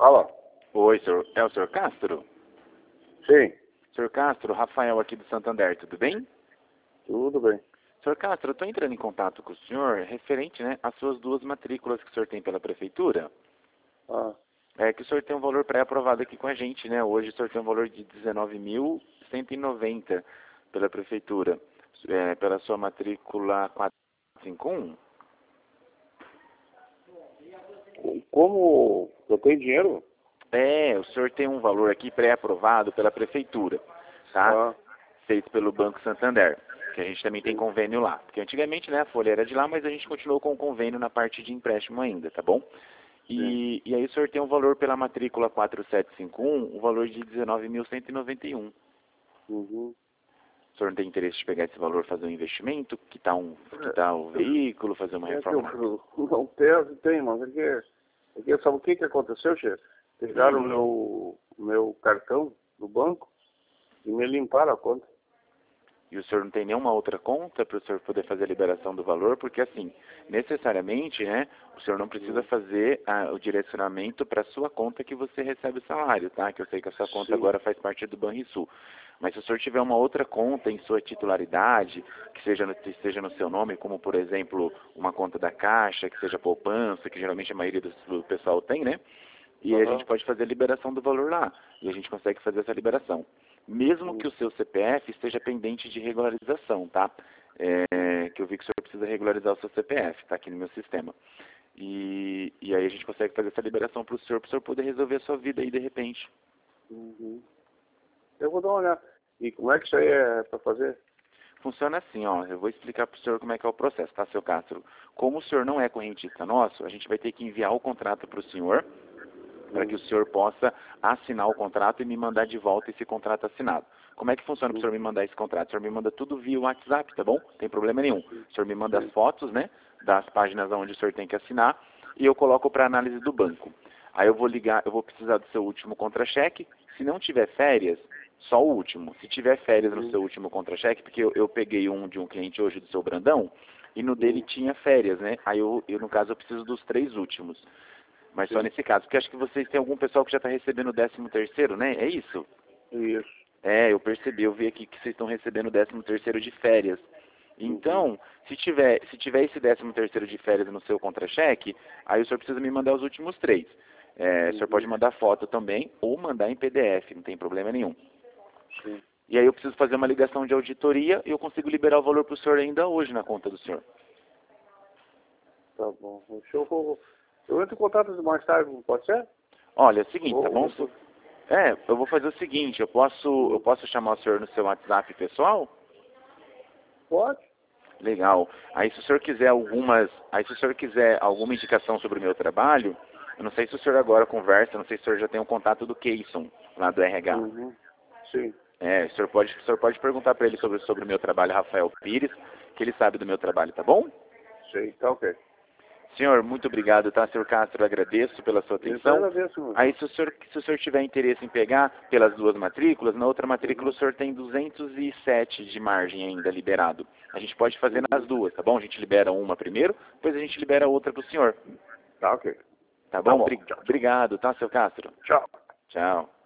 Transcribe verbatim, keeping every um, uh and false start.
Fala. Oi, senhor. É o senhor Castro? Sim. senhor Castro, Rafael aqui do Santander, tudo bem? Tudo bem. senhor Castro, eu estou entrando em contato com o senhor referente, né, às suas duas matrículas que o senhor tem pela prefeitura. Ah, É que o senhor tem um valor pré-aprovado aqui com a gente, né? Hoje o senhor tem um valor de dezenove mil cento e noventa pela prefeitura, é, pela sua matrícula quatrocentos e cinquenta e um. como eu tenho dinheiro? É, o senhor tem um valor aqui pré-aprovado pela prefeitura, tá? Ah, Feito pelo Banco Santander, que a gente também tem sim. convênio lá. Porque antigamente, né, a folha era de lá, mas a gente continuou com o convênio na parte de empréstimo ainda, tá bom? Sim. E, e aí o senhor tem um valor pela matrícula quatro sete cinco um, um valor de dezenove mil cento e noventa e um. Uhum. O senhor não tem interesse de pegar esse valor, fazer um investimento, quitar um, quitar o veículo, fazer uma É que reforma? eu não tenho, tem, mas é que, é que sabe o que que aconteceu, chefe? Pegaram o Hum. meu, meu cartão do banco e me limparam a conta. E o senhor não tem nenhuma outra conta para o senhor poder fazer a liberação do valor? Porque assim, necessariamente, né, o senhor não precisa Hum. fazer ah, o direcionamento para a sua conta que você recebe o salário, tá? Que eu sei que a sua conta Sim. agora faz parte do Banrisul. Mas se o senhor tiver uma outra conta em sua titularidade, que seja no, que seja no seu nome, como por exemplo uma conta da Caixa, que seja poupança, que geralmente a maioria do, do pessoal tem, né? E a gente Aham. pode fazer a liberação do valor lá. E a gente consegue fazer essa liberação. Mesmo Hum. que o seu C P F esteja pendente de regularização, tá? É, que eu vi que o senhor precisa regularizar o seu C P F, tá aqui no meu sistema. E, e aí a gente consegue fazer essa liberação para o senhor, para o senhor poder resolver a sua vida aí de repente. Uhum. Eu vou dar uma olhada. E como é que isso aí é para fazer? Funciona assim, ó, eu vou explicar para o senhor como é que é o processo, tá, seu Castro? Como o senhor não é correntista nosso, a gente vai ter que enviar o contrato para o senhor, para que Hum. o senhor possa assinar o contrato e me mandar de volta esse contrato assinado. Como é que funciona para o Hum. senhor me mandar esse contrato? O senhor me manda tudo via WhatsApp, tá bom? Não tem problema nenhum. O senhor me manda as Sim. fotos, né, das páginas onde o senhor tem que assinar e eu coloco para análise do banco. Aí eu vou ligar, eu vou precisar do seu último contra-cheque. Se não tiver férias, só o último. Se tiver férias no Hum. seu último contra-cheque, porque eu, eu peguei um de um cliente hoje do seu Brandão e no dele Hum. tinha férias, né? Aí eu, eu no caso, eu preciso dos três últimos. Mas só Sim. nesse caso, porque acho que vocês têm algum pessoal que já está recebendo o décimo terceiro, né? É isso? Isso. É, eu percebi, eu vi aqui que vocês estão recebendo o décimo terceiro de férias. Uhum. Então, se tiver, se tiver esse décimo terceiro de férias no seu contra-cheque, aí o senhor precisa me mandar os últimos três. É, o senhor pode Uhum. mandar foto também ou mandar em P D F, não tem problema nenhum. Sim. E aí eu preciso fazer uma ligação de auditoria e eu consigo liberar o valor para o senhor ainda hoje na conta do senhor. Tá bom. Deixa eu, eu, eu entro em contato mais tarde, pode ser? Olha, é o seguinte, tá Ou, bom? ou, É, eu vou fazer o seguinte, eu posso, eu hum. posso chamar o senhor no seu WhatsApp pessoal? Pode? Legal. Aí se o senhor quiser algumas, aí se o senhor quiser alguma indicação sobre o meu trabalho, eu não sei se o senhor agora conversa, não sei se o senhor já tem um contato do Keyson, lá do R H. Uhum. Sim. É, o senhor pode, o senhor pode perguntar para ele sobre, sobre o meu trabalho, Rafael Pires, que ele sabe do meu trabalho, tá bom? Sei, tá ok. Senhor, muito obrigado, tá, senhor Castro? Eu agradeço pela sua Eu que atenção. agradeço, meu. Aí, se o, senhor, se o senhor tiver interesse em pegar pelas duas matrículas, na outra matrícula Uhum. o senhor tem duzentos e sete de margem ainda liberado. A gente pode fazer nas Uhum. duas, tá bom? A gente libera uma primeiro, depois a gente libera a outra para o senhor. Tá ok. Tá Tá bom? bom. Bri- Tchau, tchau. Obrigado, tá, seu Castro? Tchau. Tchau.